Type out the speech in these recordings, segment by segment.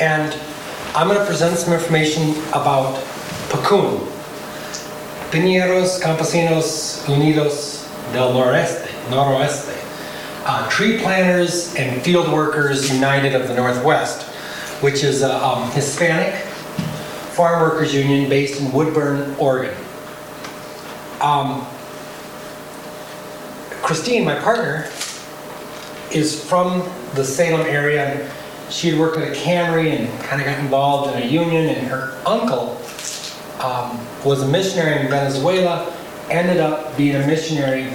And I'm going to present some information about PCUN, Piñeros Campesinos Unidos del Noroeste, Tree Planters and Field Workers United of the Northwest, which is a Hispanic farm workers union based in Woodburn, Oregon. Christine, my partner, is from the Salem area. And she had worked at a cannery and kind of got involved in a union, and her uncle was a missionary in Venezuela, ended up being a missionary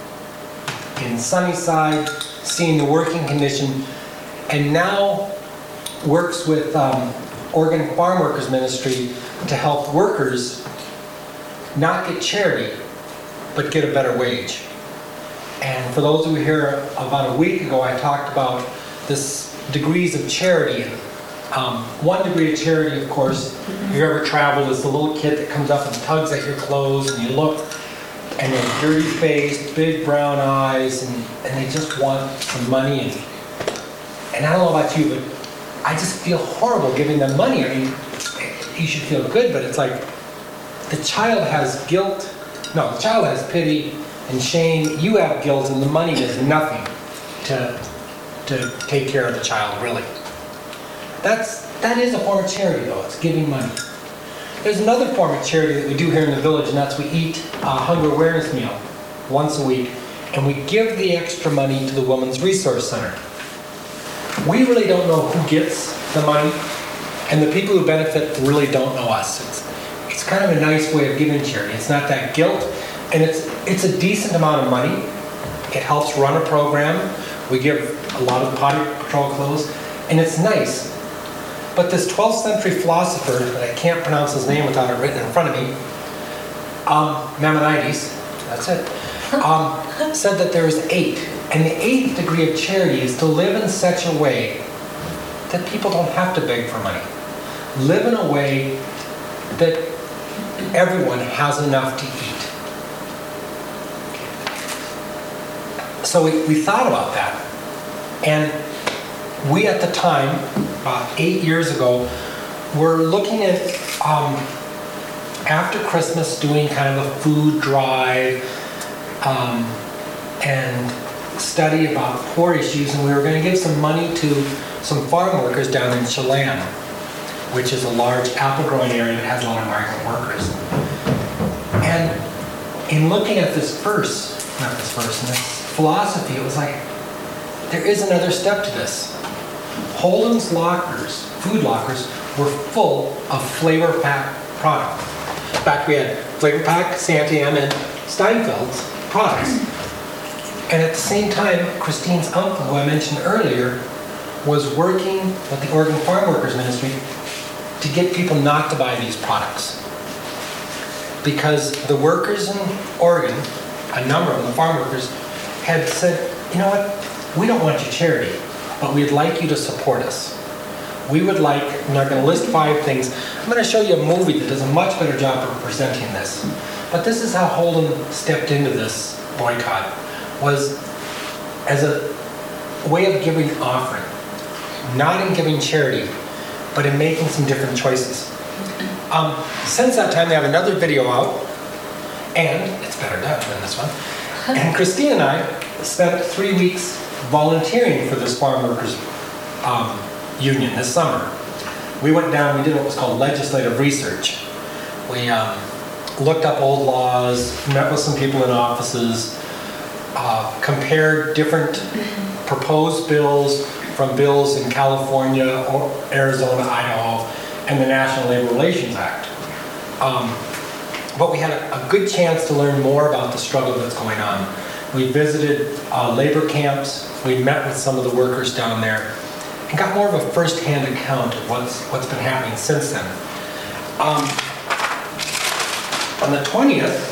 in Sunnyside, seeing the working condition, and now works with Oregon Farm Workers Ministry to help workers not get charity, but get a better wage. And for those who were here about a week ago, I talked about this degrees of charity. One degree of charity, of course, if you've ever traveled, is the little kid that comes up and tugs at your clothes, and you look, and they're dirty faced, big brown eyes, and they just want some money. And I don't know about you, but I just feel horrible giving them money. I mean, you should feel good, but it's like the child has guilt. No, the child has pity and shame. You have guilt, and the money does nothing to take care of the child, really. That is a form of charity, though. It's giving money. There's another form of charity that we do here in the village, and that's we eat a hunger awareness meal once a week, and we give the extra money to the Women's Resource Center. We really don't know who gets the money, and the people who benefit really don't know us. It's kind of a nice way of giving charity. It's not that guilt, and it's a decent amount of money. It helps run a program. We give a lot of potty patrol clothes, and it's nice. But this 12th century philosopher, that I can't pronounce his name without it written in front of me, Maimonides, that's it, said that there is 8. And the 8th degree of charity is to live in such a way that people don't have to beg for money. Live in a way that everyone has enough to eat. So we thought about that. And we, at the time, about 8 years ago, were looking at, after Christmas, doing kind of a food drive and study about poor issues, and we were going to give some money to some farm workers down in Chelan, which is a large apple growing area that has a lot of migrant workers. And in looking at this philosophy, it was like, there is another step to this. Holden's lockers, food lockers, were full of Flavor Pack product. In fact, we had Flavor Pack, Santiam, and Steinfeld's products. And at the same time, Christine's uncle, who I mentioned earlier, was working with the Oregon Farm Workers Ministry to get people not to buy these products. Because the workers in Oregon, a number of them, the farm workers, had said, you know what, we don't want your charity, but we'd like you to support us. We would like, and I'm going to list 5 things. I'm going to show you a movie that does a much better job of presenting this. But this is how Holden stepped into this boycott, was as a way of giving offering. Not in giving charity, but in making some different choices. Since that time, they have another video out, and it's better done than this one. And Christine and I spent 3 weeks volunteering for this farm workers union this summer. We went down, we did what was called legislative research. We looked up old laws, met with some people in offices, compared different proposed bills from bills in California, Arizona, Idaho, and the National Labor Relations Act. But we had a good chance to learn more about the struggle that's going on. We visited labor camps, we met with some of the workers down there, and got more of a first-hand account of what's been happening since then. On the 20th,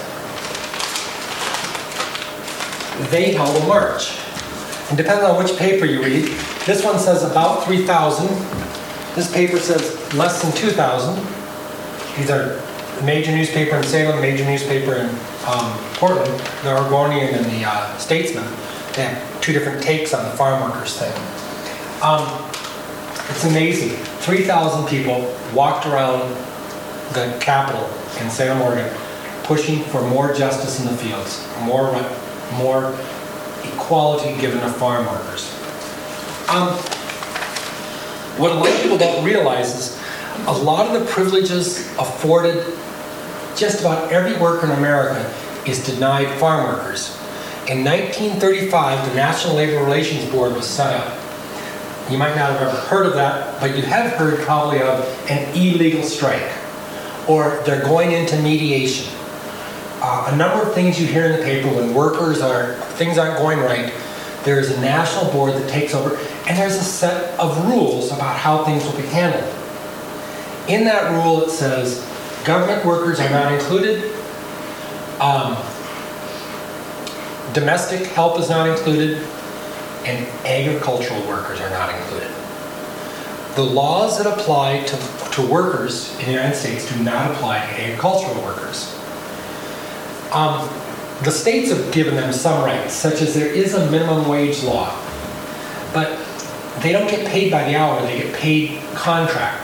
they held a march. And depending on which paper you read, this one says about 3,000. This paper says less than 2,000. These are the major newspaper in Salem, major newspaper in Portland, the Oregonian and the Statesman. They have 2 different takes on the farm workers thing. It's amazing. 3,000 people walked around the Capitol in Salem, Oregon, pushing for more justice in the fields, more equality given to farm workers. What a lot of people don't realize is a lot of the privileges afforded just about every worker in America is denied farm workers. In 1935, the National Labor Relations Board was set up. You might not have ever heard of that, but you have heard probably of an illegal strike, or they're going into mediation. A number of things you hear in the paper when things aren't going right, there's a national board that takes over, and there's a set of rules about how things will be handled. In that rule it says government workers are not included, domestic help is not included, and agricultural workers are not included. The laws that apply to workers in the United States do not apply to agricultural workers. The states have given them some rights, such as there is a minimum wage law, but they don't get paid by the hour, they get paid contract.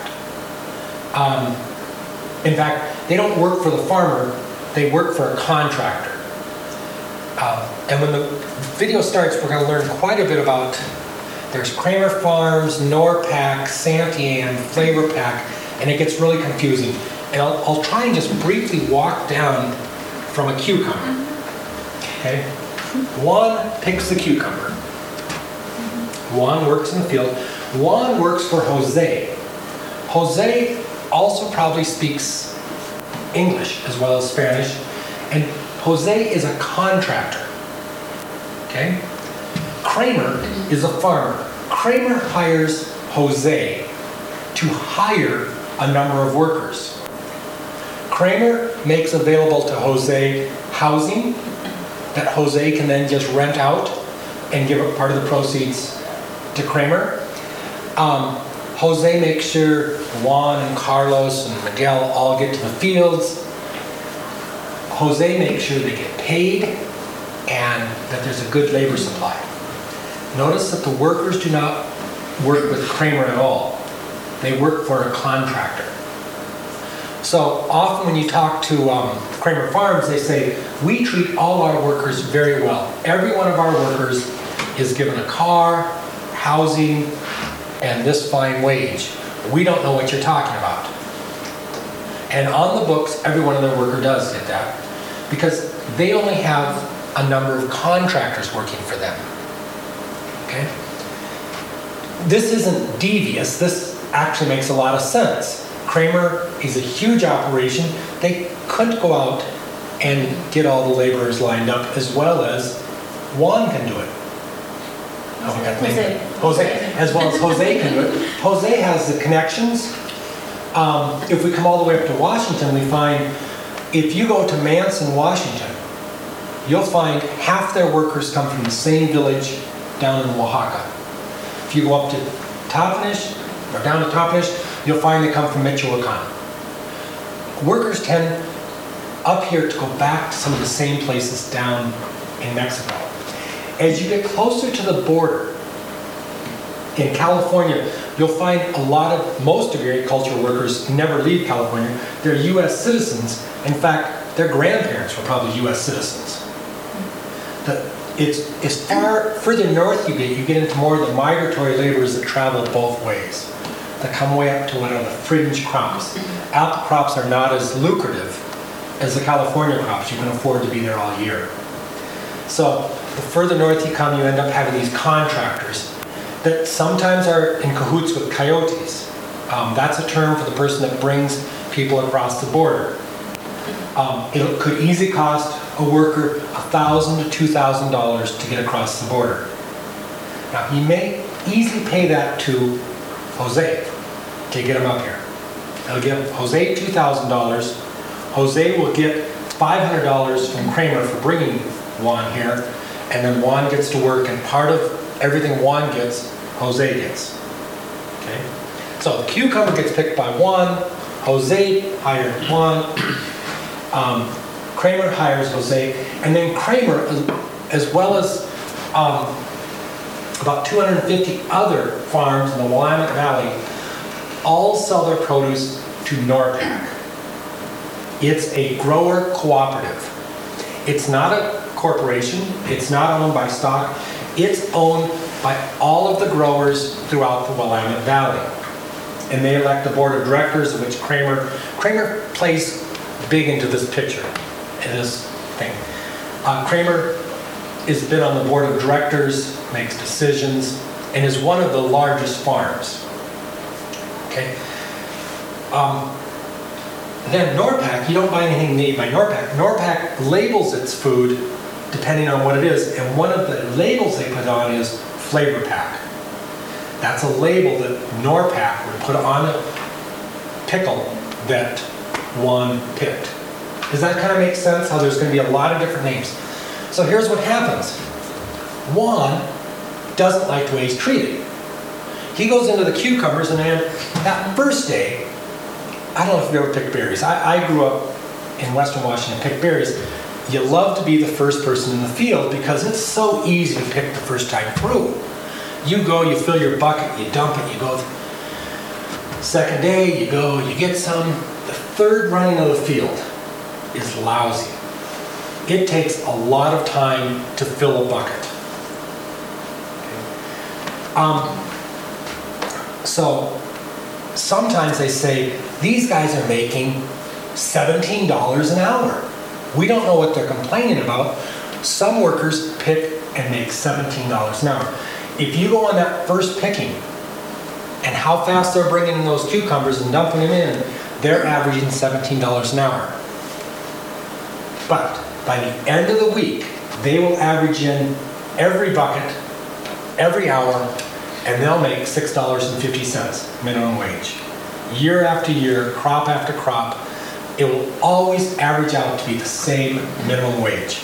In fact, they don't work for the farmer, they work for a contractor. And when the video starts, we're going to learn quite a bit about, there's Kramer Farms, Norpac, Santiam, Flavor Pack, and it gets really confusing. And I'll try and just briefly walk down from a cucumber. Okay? Juan picks the cucumber. Juan works in the field. Juan works for Jose. Jose also probably speaks English as well as Spanish. And Jose is a contractor. Okay? Kramer is a farmer. Kramer hires Jose to hire a number of workers. Kramer makes available to Jose housing that Jose can then just rent out and give up part of the proceeds to Kramer. Jose makes sure Juan and Carlos and Miguel all get to the fields. Jose makes sure they get paid and that there's a good labor supply. Notice that the workers do not work with Kramer at all. They work for a contractor. So often when you talk to Kramer Farms, they say, we treat all our workers very well. Every one of our workers is given a car, housing, and this fine wage. We don't know what you're talking about. And on the books, every one of their worker does get that, because they only have a number of contractors working for them. Okay? This isn't devious. This actually makes a lot of sense. Kramer is a huge operation. They couldn't go out and get all the laborers lined up as well as Juan can do it. Jose. As well as Jose can do it. Jose has the connections. If we come all the way up to Washington, we find if you go to Manson, Washington, you'll find half their workers come from the same village down in Oaxaca. If you go up to Toppenish, or down to Toppenish, you'll find they come from Michoacan. Workers tend up here to go back to some of the same places down in Mexico. As you get closer to the border, in California, you'll find most of your agricultural workers never leave California. They're U.S. citizens. In fact, their grandparents were probably U.S. citizens. It's as far further north you get into more of the migratory laborers that travel both ways, that come way up to what are the fringe crops. Apple crops are not as lucrative as the California crops. You can afford to be there all year. So the further north you come, you end up having these contractors that sometimes are in cahoots with coyotes. That's a term for the person that brings people across the border. It could easily cost a worker $1,000 to $2,000 to get across the border. Now, he may easily pay that to Jose to get him up here. He'll give Jose $2,000. Jose will get $500 from Kramer for bringing Juan here, and then Juan gets to work, and part of everything Juan gets, Jose gets. Okay? So the cucumber gets picked by Juan, Jose hired Juan, Kramer hires Jose, and then Kramer, as well as about 250 other farms in the Willamette Valley all sell their produce to NORPAC. It's a grower cooperative. It's not a corporation. It's not owned by stock. It's owned by all of the growers throughout the Willamette Valley. And they elect a board of directors, of which Kramer plays big into this picture, in this thing. Kramer has been on the board of directors, makes decisions, and is one of the largest farms. Okay. Then NORPAC, you don't buy anything made by NORPAC. NORPAC labels its food depending on what it is, and one of the labels they put on is Flavor Pack. That's a label that NORPAC would put on a pickle that one picked. Does that kind of make sense? How there's going to be a lot of different names. So here's what happens. Juan doesn't like the way he's treated. He goes into the cucumbers, and then that first day, I don't know if you ever picked berries. I grew up in Western Washington, picked berries. You love to be the first person in the field because it's so easy to pick the first time through. You go, you fill your bucket, you dump it, you go. Second day, you go, you get some. The third running of the field is lousy. It takes a lot of time to fill a bucket. So sometimes they say, these guys are making $17 an hour. We don't know what they're complaining about. Some workers pick and make $17 an hour. If you go on that first picking and how fast they're bringing in those cucumbers and dumping them in, they're averaging $17 an hour. But by the end of the week, they will average in every bucket, every hour, and they'll make $6.50 minimum wage. Year after year, crop after crop, it will always average out to be the same minimum wage.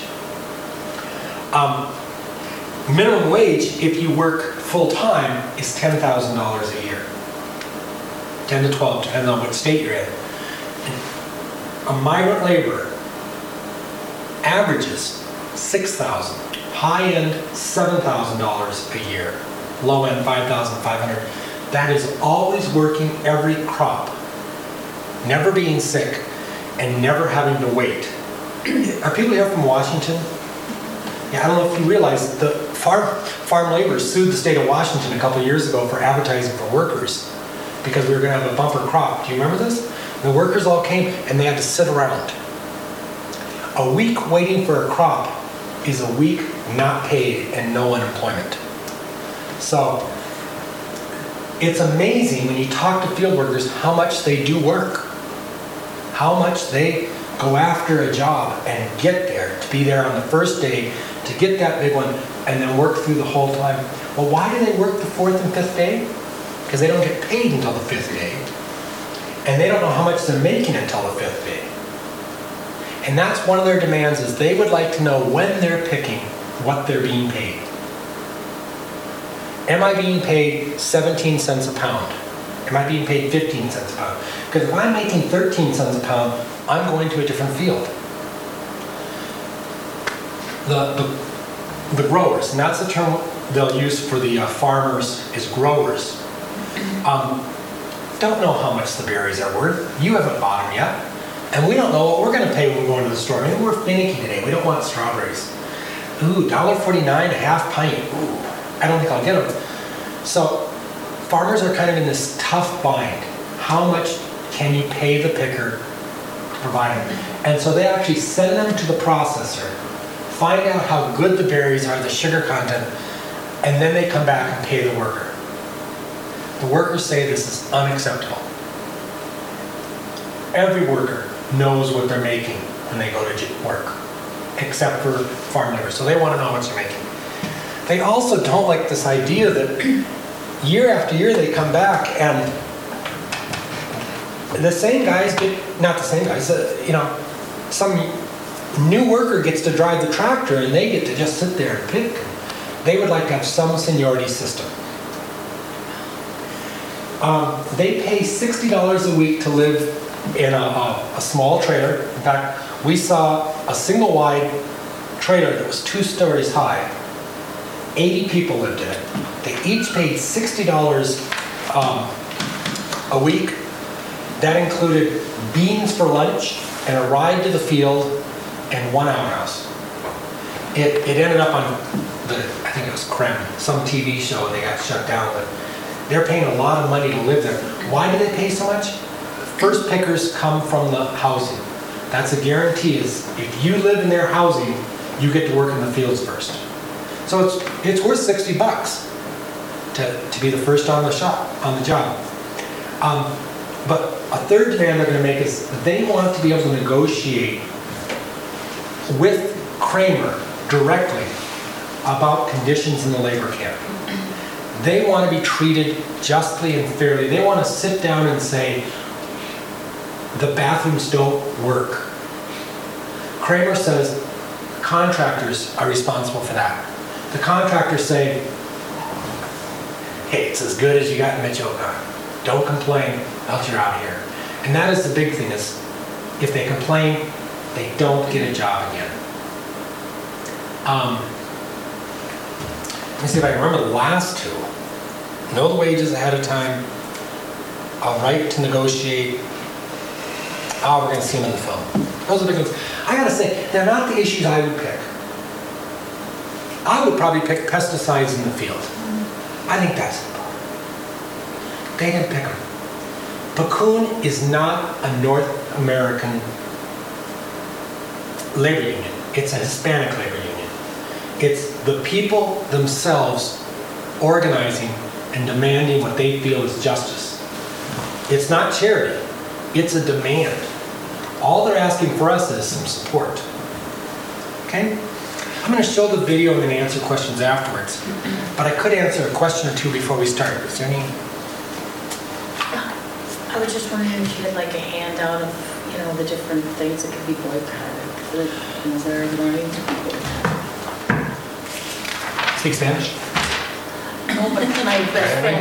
Minimum wage, if you work full-time, is $10,000 a year. 10 to 12, depending on what state you're in. A migrant laborer averages $6,000, high-end $7,000 a year, low-end $5,500. That is always working every crop, never being sick, and never having to wait. Are people here from Washington? Yeah, I don't know if you realize the farm laborers sued the state of Washington a couple of years ago for advertising for workers because we were going to have a bumper crop. Do you remember this? The workers all came and they had to sit around. A week waiting for a crop is a week not paid and no unemployment. So it's amazing when you talk to field workers how much they do work, how much they go after a job and get there, to be there on the first day, to get that big one, and then work through the whole time. Well, why do they work the fourth and fifth day? Because they don't get paid until the fifth day. And they don't know how much they're making until the fifth day. And that's one of their demands, is they would like to know when they're picking what they're being paid. Am I being paid 17 cents a pound? Am I being paid 15 cents a pound? Because if I'm making 13 cents a pound, I'm going to a different field. The growers, and that's the term they'll use for the farmers, is growers. Don't know how much the berries are worth. You haven't bought them yet. And we don't know what we're going to pay when we go into the store. I mean, we're finicky today. We don't want strawberries. Ooh, $1.49 a half pint. Ooh, I don't think I'll get them. So farmers are kind of in this tough bind. How much can you pay the picker to provide them? And so they actually send them to the processor, find out how good the berries are, the sugar content, and then they come back and pay the worker. The workers say this is unacceptable. Every worker knows what they're making when they go to work, except for farm laborers. So they want to know how much they're making. They also don't like this idea that year after year they come back and the same guys get, not the same guys, some new worker gets to drive the tractor and they get to just sit there and pick. They would like to have some seniority system. They pay $60 a week to live in a small trailer. In fact, we saw a single wide trailer that was 2 stories high. 80 people lived in it. They each paid $60 a week. That included beans for lunch and a ride to the field and 1 outhouse. It ended up on I think it was Krem, some TV show, they got shut down, but they're paying a lot of money to live there. Why do they pay so much? First pickers come from the housing. That's a guarantee, is if you live in their housing, you get to work in the fields first. So it's worth $60 to be the first on the job. But a third demand they're going to make is they want to be able to negotiate with Kramer directly about conditions in the labor camp. They want to be treated justly and fairly. They want to sit down and say, the bathrooms don't work. Kramer says contractors are responsible for that. The contractors say, hey, it's as good as you got in Mitchell. Don't complain, else you're out of here. And that is the big thing, is if they complain, they don't get a job again. Let me see if I can remember the last two. Know the wages ahead of time. A right to negotiate. Oh, we're going to see them in the film. Those are the big ones. I got to say, they're not the issues I would pick. I would probably pick pesticides in the field. I think that's important. They didn't pick them. Picun is not a North American labor union. It's a Hispanic labor union. It's the people themselves organizing and demanding what they feel is justice. It's not charity. It's a demand. All they're asking for us is some support. Okay? I'm going to show the video and then answer questions afterwards. But I could answer a question or two before we start. Is there any? I was just wondering if you had like a handout of, the different things that could be boycotted. That are learning to be boycotted. Speak Spanish? No, but my best friend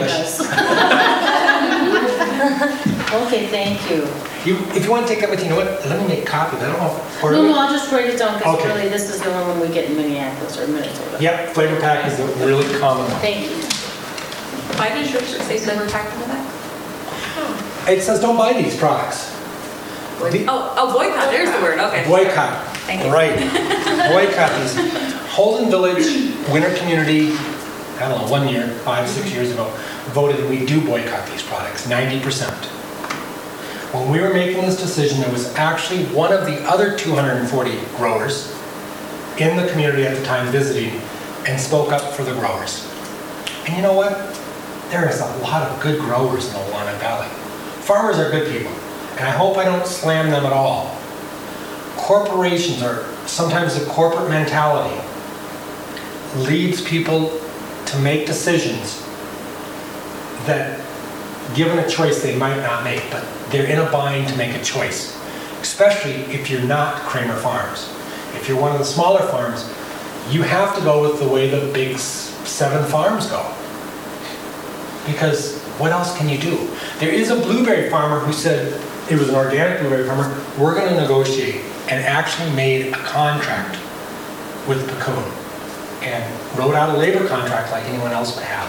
does. Okay, thank you. If you want to take that with you, let me make copies. I don't know. No, I'll just write it down because Okay. really this is the only one we get in Minneapolis or Minnesota. Yep, flavor pack is a really common one. Thank you. Why did your shirt say flavor pack on the back? It says don't buy these products. Oh, boycott. There's the word. Okay. Boycott. Thank you. Right. Boycott these. Holden Village Winter Community, I don't know, 1 year, 5, 6 years ago, voted that we do boycott these products, 90%. When we were making this decision, there was actually one of the other 240 growers in the community at the time visiting and spoke up for the growers. And you know what? There is a lot of good growers in the Willamette Valley. Farmers are good people, and I hope I don't slam them at all. Corporations, or sometimes the corporate mentality, leads people to make decisions that, given a choice, they might not make, but they're in a bind to make a choice, especially if you're not Kramer Farms. If you're one of the smaller farms, you have to go with the way the big 7 farms go. Because what else can you do? There is a blueberry farmer who said, it was an organic blueberry farmer, we're going to negotiate, and actually made a contract with Picun and wrote out a labor contract like anyone else would have.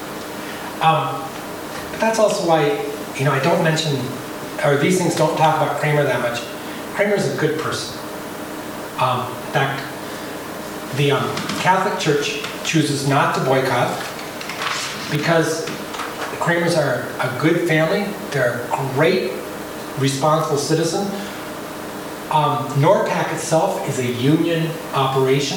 But that's also why, I don't mention, or these things don't talk about Kramer that much. Kramer's a good person. In fact, the Catholic Church chooses not to boycott because the Kramers are a good family. They're a great, responsible citizen. NORPAC itself is a union operation.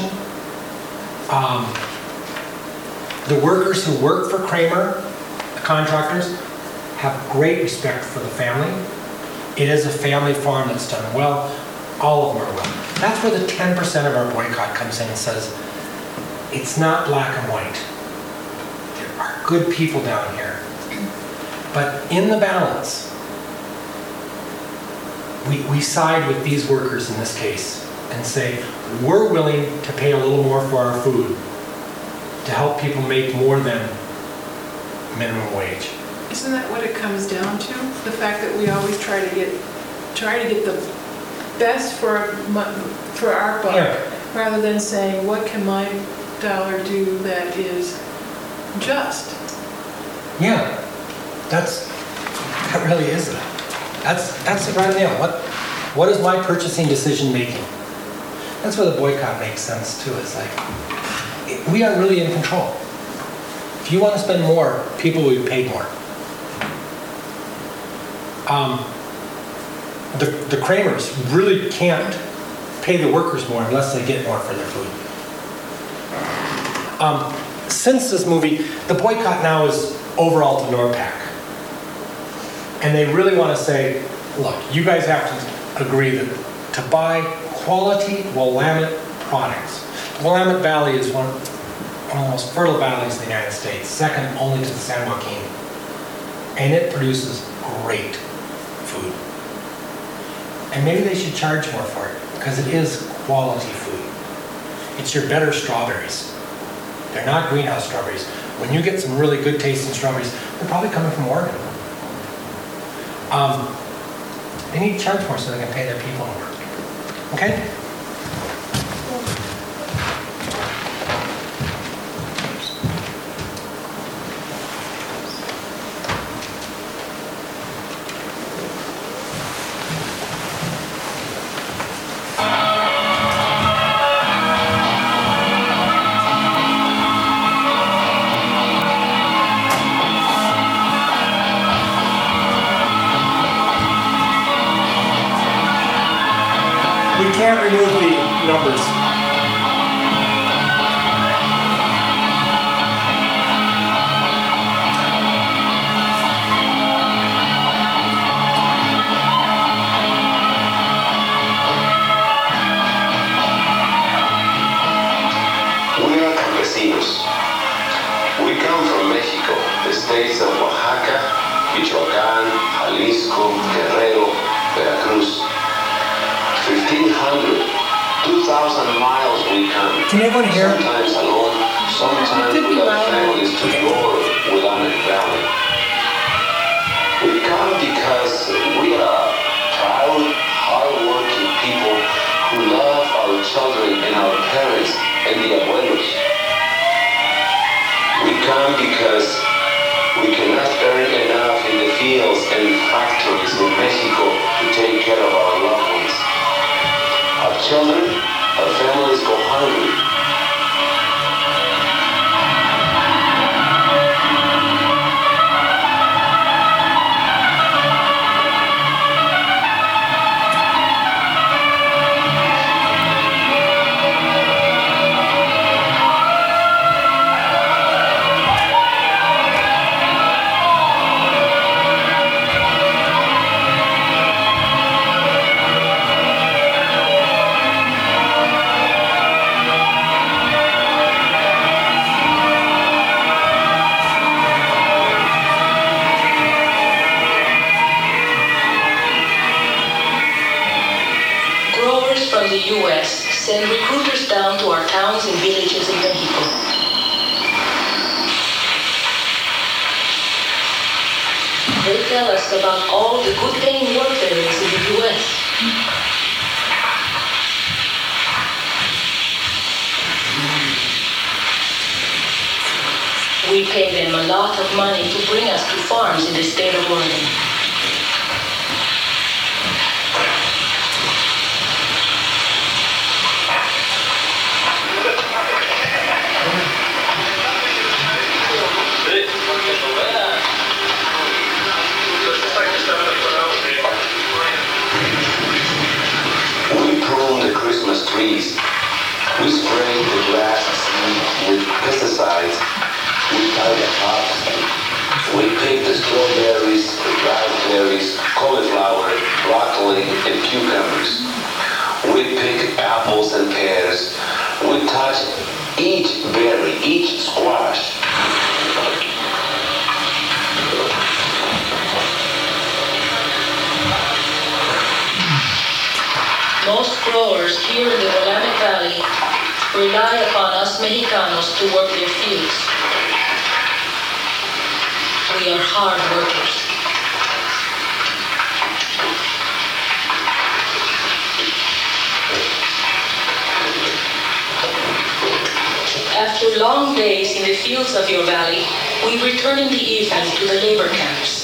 The workers who work for Kramer, the contractors, have great respect for the family. It is a family farm that's done well. All of them are well. That's where the 10% of our boycott comes in and says, it's not black and white. There are good people down here. But in the balance, we side with these workers in this case and say, we're willing to pay a little more for our food to help people make more than minimum wage. Isn't that what it comes down to? The fact that we always try to get the best for our buck, Yeah. rather than saying, what can my dollar do that is just. Yeah, that really is it. That's the right nail. What is my purchasing decision making? That's where the boycott makes sense too. It's like, we are really in control. If you want to spend more, people will be paid more. The Kramers really can't pay the workers more unless they get more for their food. Since this movie, the boycott now is overall to NORPAC. And they really want to say, look, you guys have to agree that to buy quality Willamette products. The Willamette Valley is one of the most fertile valleys in the United States, second only to the San Joaquin. And it produces great food. And maybe they should charge more for it, because it is quality food. It's your better strawberries. They're not greenhouse strawberries. When you get some really good tasting strawberries, they're probably coming from Oregon. They need to charge more so they can pay their people more. Okay? We can't remove the numbers. We are campesinos. We come from Mexico, the states of Oaxaca, Michoacán, Jalisco, Guerrero, Veracruz. 1,500, 2,000 miles we come. Can everyone hear? Sometimes alone, sometimes with our families to explore Willamette Valley. We come because we are proud, hard-working people who love our children and our parents and the abuelos. We come because we cannot earn enough in the fields and factories in Mexico to take care of our loved ones. Our children, our families go hungry. From the U.S. send recruiters down to our towns and villages in Mexico. They tell us about all the good paying work there is in the U.S. We pay them a lot of money to bring us to farms in the state of Oregon. We prune the Christmas trees. We spray the grass with pesticides. We tie the hops. We pick the strawberries, the raspberries, cauliflower, broccoli, and cucumbers. We pick apples and pears. We touch each berry, each squash. Most growers here in the Willamette Valley rely upon us Mexicanos to work their fields. We are hard workers. After After long days in the fields of your valley, we return in the evening to the labor camps.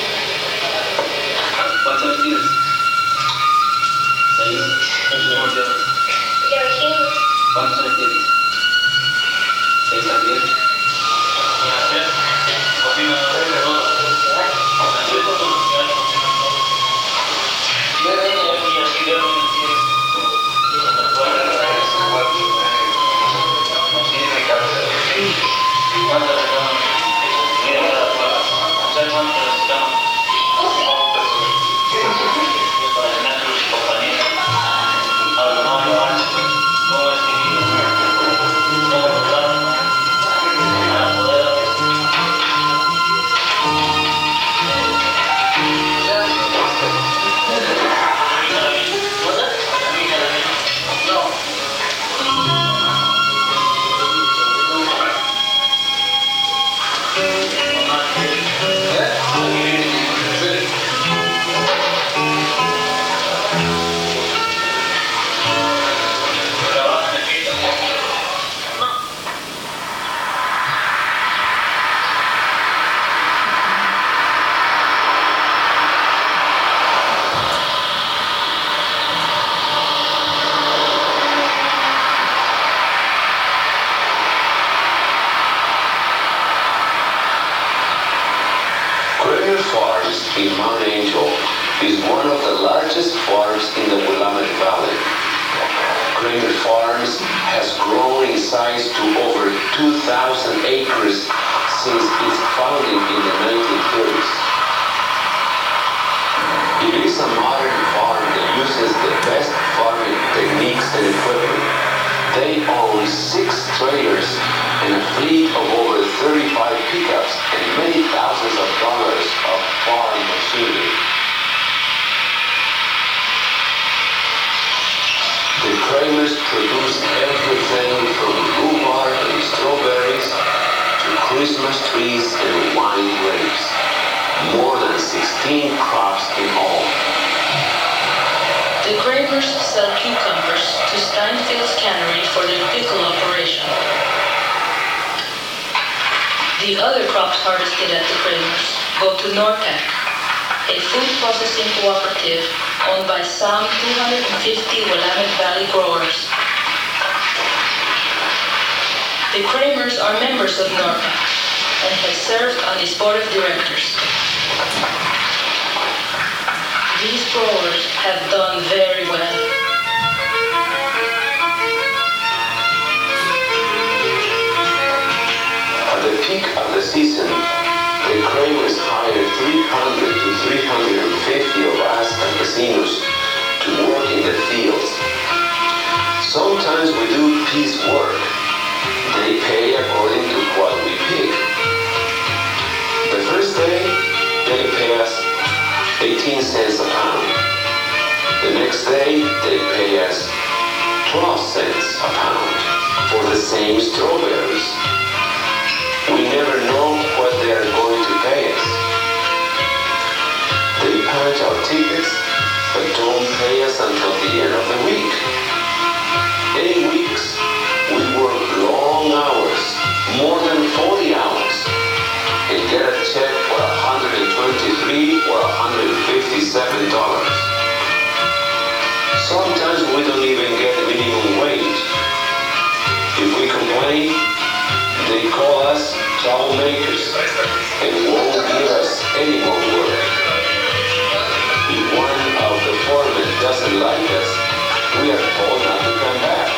Farms in Mount Angel is one of the largest farms in the Willamette Valley. Kramer Farms has grown in size to over 2,000 acres since its founding in the 1930s. It is a modern farm that uses the best farming techniques and equipment. They own 6 trailers and a fleet of over 35 pickups and many thousands of dollars of farm machinery. The Kramers produce everything from rhubarb and strawberries to Christmas trees and wine grapes. More than 16 crops in all. The Kramers sell cucumbers to Steinfield's cannery for their pickle operation. The other crops harvested at the Kramers go to Nortec, a food processing cooperative owned by some 250 Willamette Valley growers. The Kramers are members of Nortec and have served on its board of directors. These growers have done very well. At the peak of the season, the Kramers hire 300 to 350 of us campesinos to work in the fields. Sometimes we do piece work. They pay according to what we pick. The first day, they pay us 18 cents a pound. The next day, they pay us 12 cents a pound for the same strawberries. We never know what they are going to pay us. They punch our tickets, but don't pay us until the end of the week. Any weeks, we work long hours, more than 40 hours, and get a check for $123 or $157. Sometimes we don't even get minimum wage. If we complain, they call us troublemakers and won't give us any more work. If one of the foremen doesn't like us, we are told not to come back.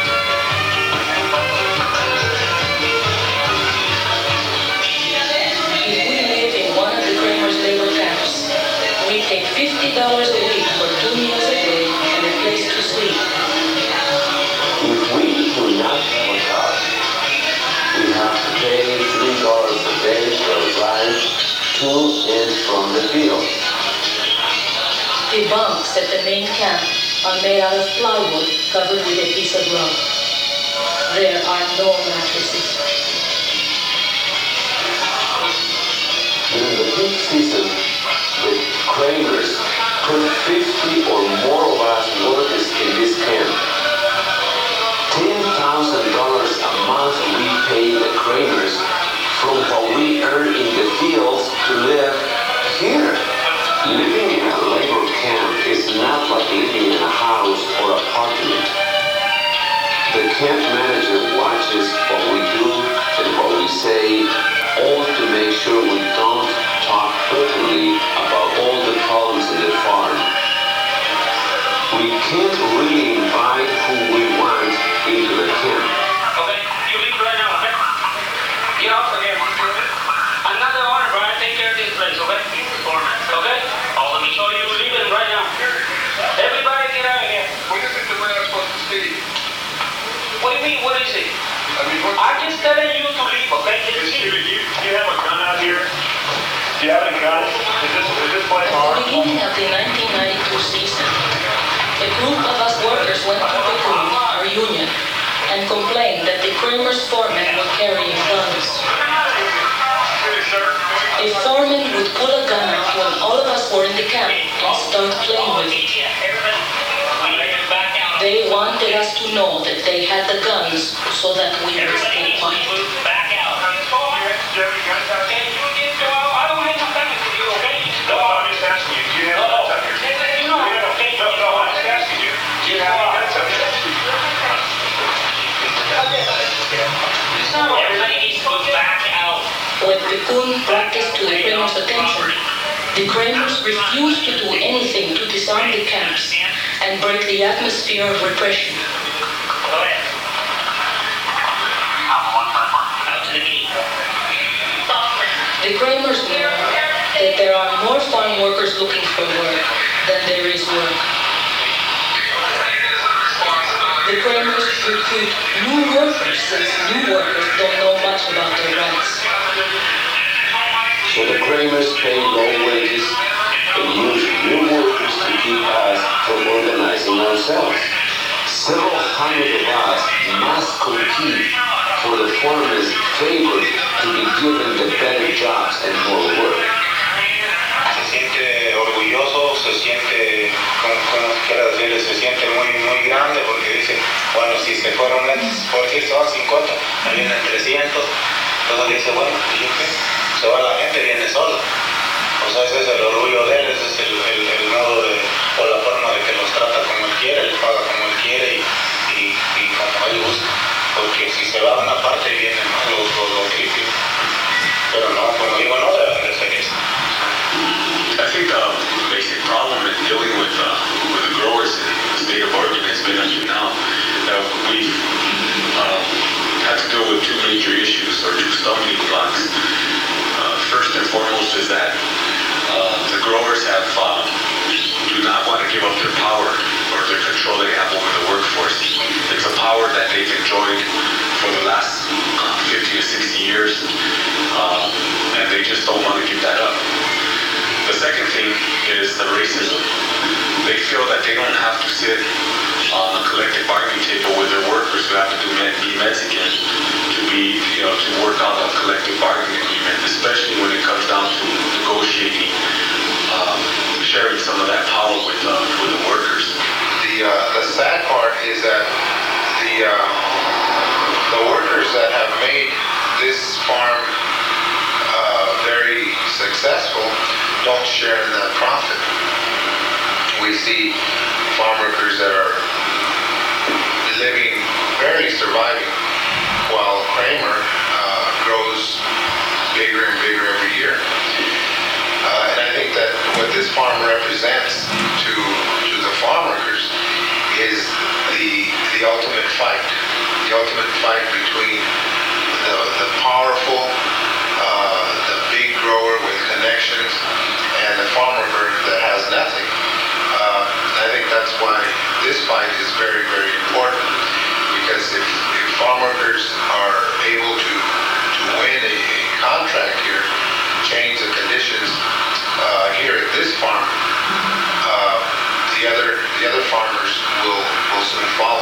If we live in one of the Kramers labor camps, we pay $50 a week for 2 meals a day and a place to sleep. If we do not have a car, we have to pay $3 a day for a ride to and from the field. The bunks at the main camp are made out of plywood covered with a piece of rug. There are no mattresses. During the peak season, the Kramers put 50 or more of us workers in this camp. $10,000 a month we Kramers from what we earn in the fields to live here. Living in a labor camp is not like living in a house or apartment. The camp manager watches what we do and what we say, all to make sure we don't talk openly about all the problems in the farm. We can't really invite who we want into the camp. Okay, you leave right now, okay? Get off again. Another order, Brian. Take care of this place, okay? Okay? Oh, let me show you. Leave it right now. Everybody get out of here. What is it the way I'm supposed to speak? What do you mean, what is it? I mean, what? I'm just telling you to leave, okay? Do you have a gun out here? Do you have a gun? Is this place At the armed? beginning of the 1992 season, a group of us workers went to Pecun, our union, and complained that the Kramers foremen were carrying guns. A foreman would pull a gun out when all of us were in the camp and start playing with it. They wanted us to know that they had the guns so that we would stay quiet. Back out. Do you have any guns out here? I don't have no gun for you, okay? No, I'm just asking you. Do you have guns out here? You know, okay? No, I'm just asking you. Do you have any guns out here? Everybody needs to back out. When Pecun practiced to the Kramers' attention, the Kramers refused to do anything to disarm the camps and break the atmosphere of repression. Go ahead. Out to the gate. The Kramers know that there are more farm workers looking for work than there is work. The Kramers recruit new workers since new workers don't know much about their rights. So the Kramers pay low wages and use new workers to keep us from organizing ourselves. Several hundred of us must compete for the foreman's favor to be given the better jobs and more work. Se siente orgulloso, se siente, como quiera decirle, se siente muy grande porque dice, bueno, si se fueron, por decir, se van 50, me vienen 300, entonces dice, bueno, ¿y yo qué? Se va la gente, viene sola. O sea, ese es el orgullo de él, ese es el modo de, o la forma de que los trata como él quiere, les paga como él quiere y como él gusta. Porque si se va a una parte vienen más los críticos. Pero no, como digo, no deben de ser eso. I think the basic problem in dealing with the growers in the state of Oregon has been as you know that we've had to deal with two major issues or two stumbling blocks. First and foremost is that the growers do not want to give up their power or the control they have over the workforce. It's a power that they've enjoyed for the last 50 to 60 years, and they just don't want to give that up. The second thing is the racism. They feel that they don't have to sit on the collective bargaining table with their workers who have to be Mexican to work out a collective bargaining agreement, especially when it comes down to negotiating, sharing some of that power with the workers. The sad part is that the workers that have made this farm very successful don't share in that profit. We see farm workers that are barely surviving, while Kramer grows bigger and bigger every year. And I think that what this farm represents to the farm workers is the ultimate fight between the powerful, the big grower with connections, and the farm worker that has nothing. I think that's why this fight is very, very important, because if farm workers are able to win a contract here, change the conditions here at this farm, the other farmers will soon follow.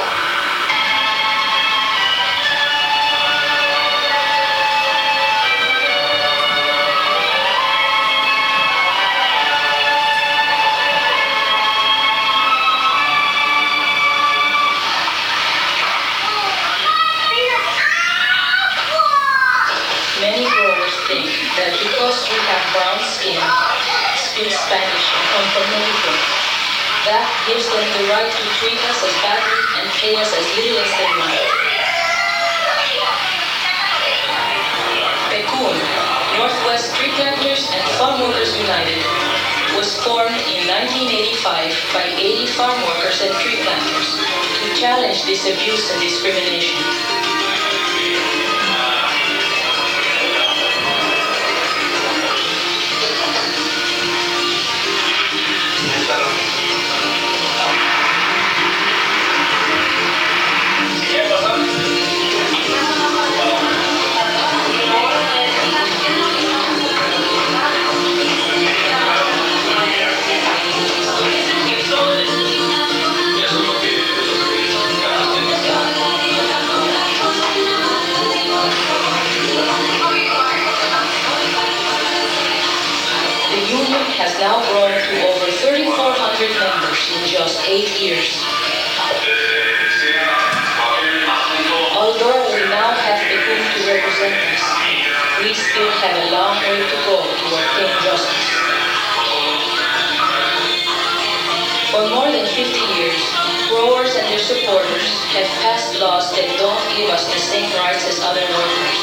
think that because we have brown skin, speak Spanish, and come from Mexico, that gives them the right to treat us as badly and pay us as little as they want. PECUN, Northwest Tree Planters and Farm Workers United, was formed in 1985 by 80 farm workers and tree planters to challenge this abuse and discrimination. Has now grown to over 3,400 members in just 8 years. Although we now have PECUN to represent us, we still have a long way to go to obtain justice. For more than 50 years, growers and their supporters have passed laws that don't give us the same rights as other workers.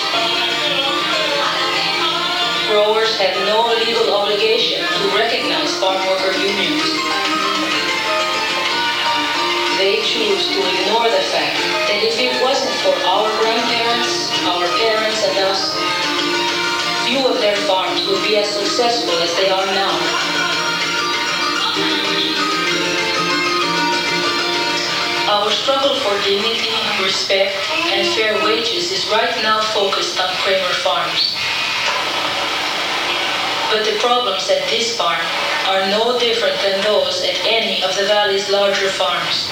Growers have no legal obligation to recognize farm worker unions. They choose to ignore the fact that if it wasn't for our grandparents, our parents, and us, few of their farms would be as successful as they are now. Our struggle for dignity, respect, and fair wages is right now focused on Kramer Farms. But the problems at this farm are no different than those at any of the valley's larger farms.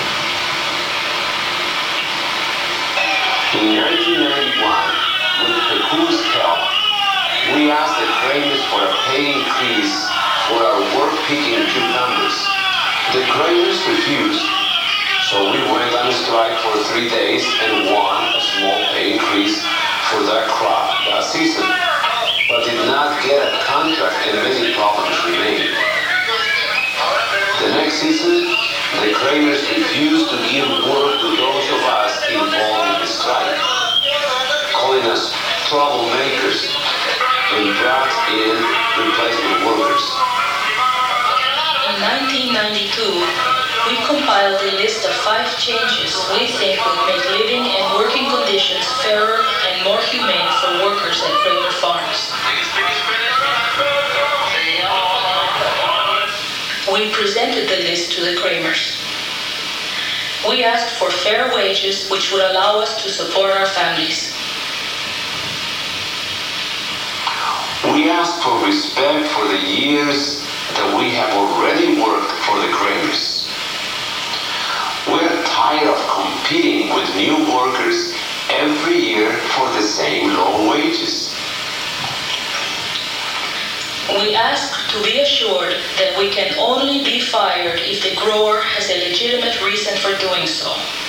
In 1991, with PECUN's help, we asked the Kramers for a pay increase for our work picking cucumbers. The Kramers refused, so we went on strike for 3 days and won a small pay increase for that crop that season, but did not get a contract and many problems remained. The next season, the Kramers refused to give work to those of us involved in the strike, calling us troublemakers, and brought in replacement workers. In 1992, we compiled a list of 5 changes we think would make living and working conditions fairer and more humane for workers at Kramer Farms. We presented the list to the Kramers. We asked for fair wages which would allow us to support our families. We asked for respect for the years that we have already worked for the Kramers. We're tired of competing with new workers every year for the same low wages. We ask to be assured that we can only be fired if the grower has a legitimate reason for doing so.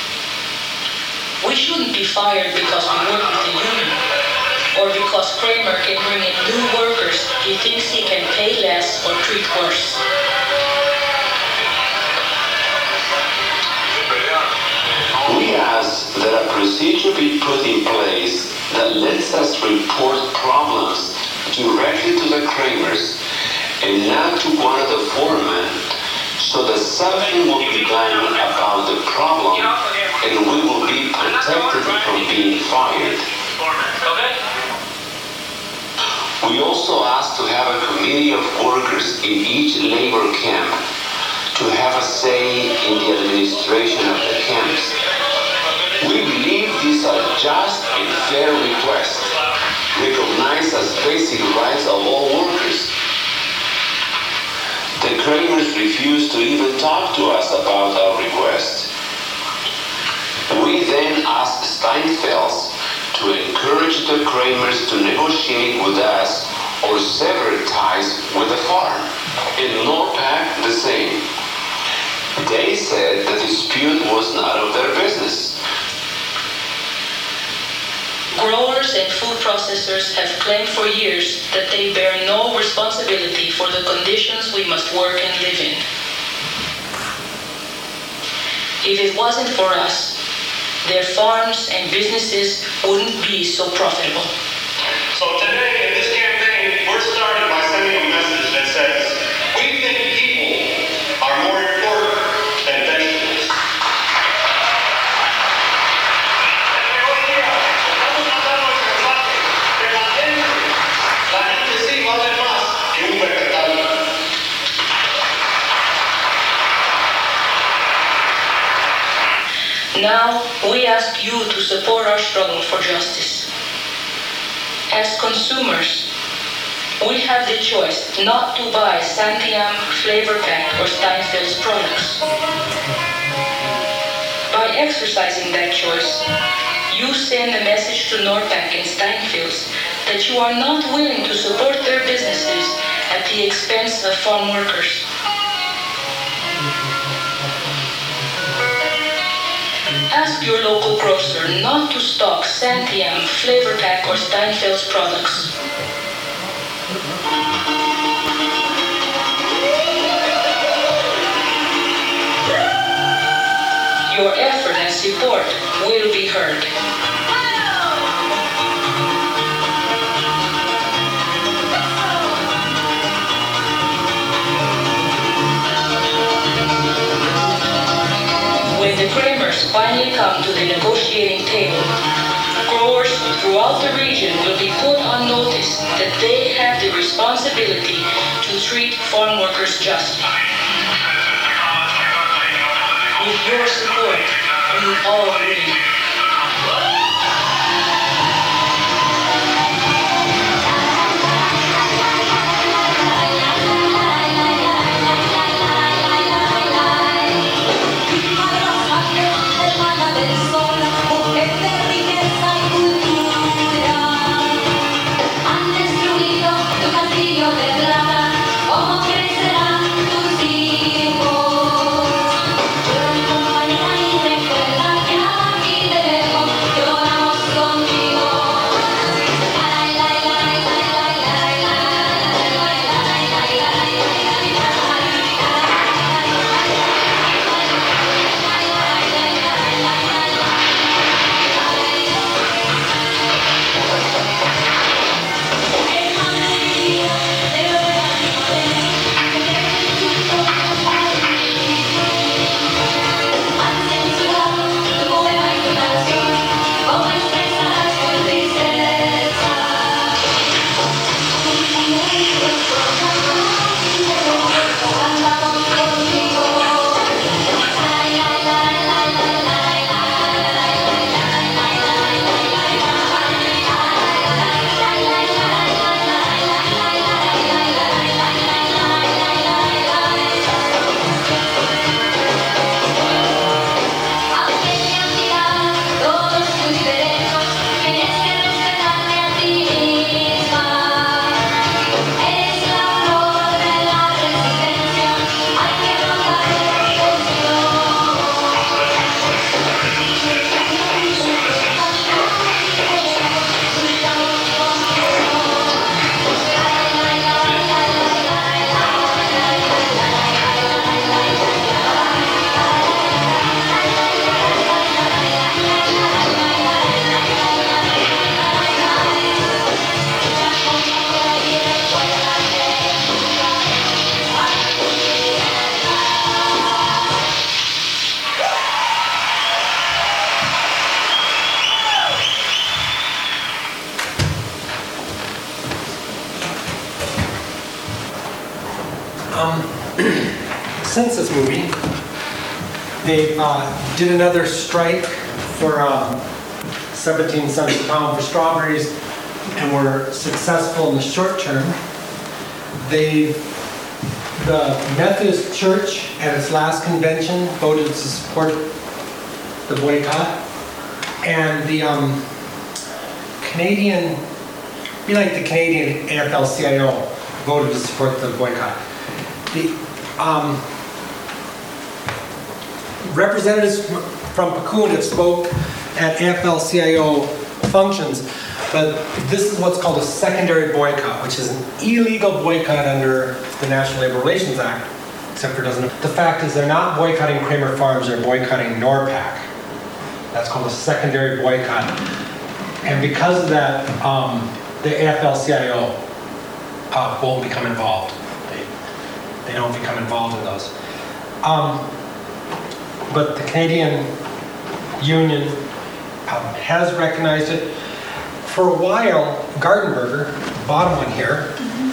We shouldn't be fired because we work with the union, or because Kramer can bring in new workers he thinks he can pay less or treat worse. We ask that a procedure be put in place that lets us report problems directly to the Kramers and not to one of the foremen, so that something will be done about the problem and we will be protected from being fired. We also ask to have a committee of workers in each labor camp to have a say in the administration of the camps. We believe these are just and fair requests, recognized as basic rights of all workers. The Kramers refused to even talk to us about our request. We then asked Steinfels to encourage the Kramers to negotiate with us or sever ties with the farm. In NORPAC, the same. They said the dispute was none of their business. Growers and food processors have claimed for years that they bear no responsibility for the conditions we must work and live in. If it wasn't for us, their farms and businesses wouldn't be so profitable. So today, in this campaign, we're starting by sending a message that says, we think people are more important than vegetables. Now, we ask you to support our struggle for justice. As consumers, we have the choice not to buy Santiam, Flavor Pack, or Steinfeld's products. By exercising that choice, you send a message to Norpac and Steinfeld's that you are not willing to support their businesses at the expense of farm workers. Ask your local grocer not to stock Santiam, Flavor Pack, or Steinfeld's products. Your effort and support will be heard. When the Kramers finally come to the negotiating table, growers throughout the region will be put on notice that they have the responsibility to treat farm workers justly. With your support, we all win. Since this movie, they did another strike for 17 cents a pound for strawberries and were successful in the short term. The Methodist Church at its last convention voted to support the boycott, and the Canadian, be like the Canadian AFL-CIO voted to support the boycott. The representatives from Cocoon have spoke at AFL-CIO functions, but this is what's called a secondary boycott, which is an illegal boycott under the National Labor Relations Act, except for it doesn't. The fact is they're not boycotting Kramer Farms, they're boycotting NORPAC. That's called a secondary boycott. And because of that, the AFL-CIO won't become involved. They don't become involved in those. But the Canadian Union has recognized it. For a while, Gardenberger, bottom one here,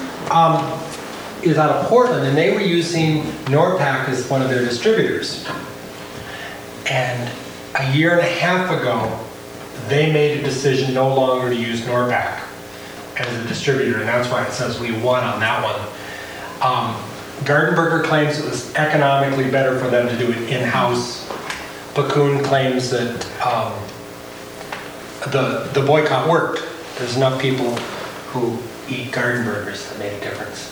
is out of Portland, and they were using NORPAC as one of their distributors. And a year and a half ago, they made a decision no longer to use NORPAC as a distributor, and that's why it says we won on that one. Gardenberger claims it was economically better for them to do it in-house. Bakun claims that the boycott worked. There's enough people who eat garden burgers that made a difference.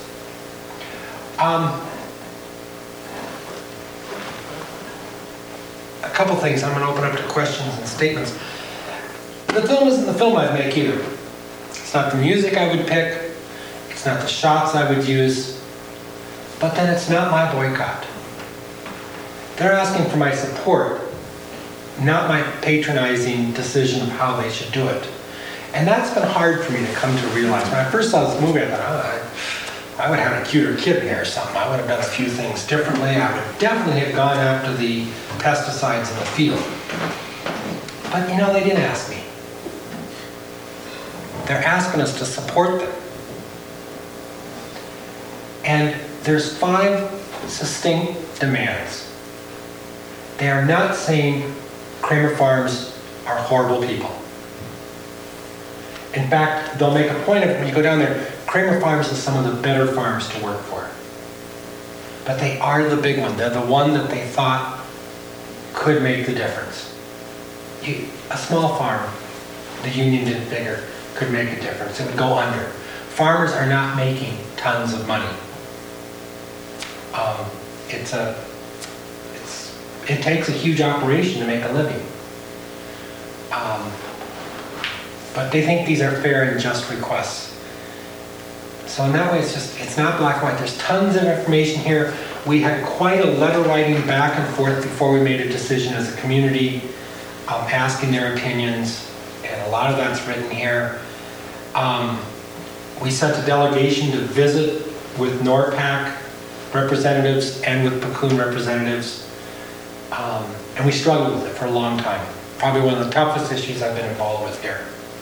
A couple things. I'm going to open up to questions and statements. The film isn't the film I'd make either. It's not the music I would pick. It's not the shots I would use. But then it's not my boycott. They're asking for my support, not my patronizing decision of how they should do it. And that's been hard for me to come to realize. When I first saw this movie, I thought, I would have had a cuter kid in there or something. I would have done a few things differently. I would definitely have gone after the pesticides in the field. But they didn't ask me. They're asking us to support them. And there's 5 succinct demands. They are not saying Kramer Farms are horrible people. In fact, they'll make a point of, when you go down there, Kramer Farms is some of the better farms to work for. But they are the big one. They're the one that they thought could make the difference. A small farm, the union did bigger, could make a difference. It would go under. Farmers are not making tons of money. It takes a huge operation to make a living. But they think these are fair and just requests. So in that way, it's not black and white. There's tons of information here. We had quite a letter writing back and forth before we made a decision as a community, asking their opinions, and a lot of that's written here. We sent a delegation to visit with NORPAC representatives and with Bakun representatives. And we struggled with it for a long time. Probably one of the toughest issues I've been involved with here.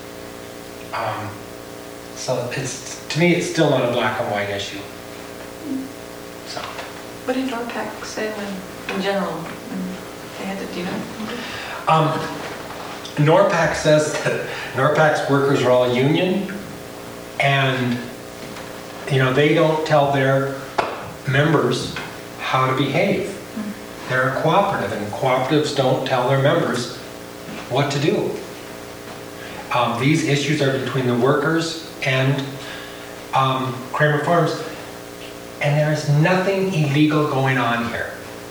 So to me, it's still not a black and white issue. So. What did NORPAC say in general, when they had to do that? NORPAC says that NORPAC's workers are all union, and they don't tell their members how to behave. They're a cooperative, and cooperatives don't tell their members what to do. These issues are between the workers and Kramer Farms, and there is nothing illegal going on here.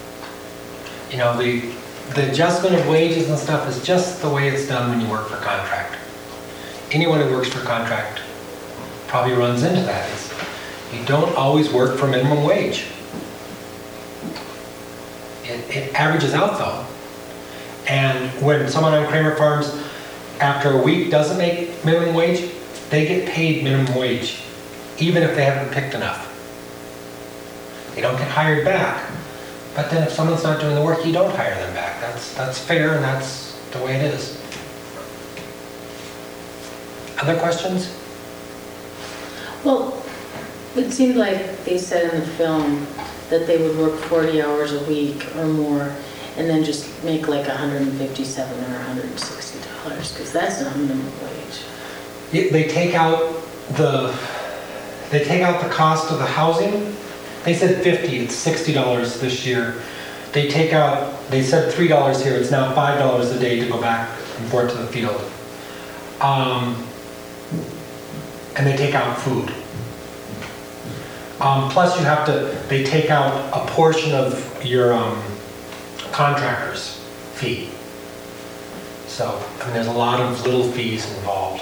The adjustment of wages and stuff is just the way it's done when you work for contract. Anyone who works for contract probably runs into that. You don't always work for minimum wage. It averages out though. And when someone on Kramer Farms after a week doesn't make minimum wage, they get paid minimum wage, even if they haven't picked enough. They don't get hired back. But then if someone's not doing the work, you don't hire them back. That's fair, and that's the way it is. Other questions? Well, it seemed like they said in the film that they would work 40 hours a week or more and then just make like $157 or $160, because that's not minimum wage. They take out the cost of the housing. They said $50, it's $60 this year. They said $3 here, it's now $5 a day to go back and forth to the field. And they take out food. Plus they take out a portion of your contractor's fee. So, I mean, there's a lot of little fees involved.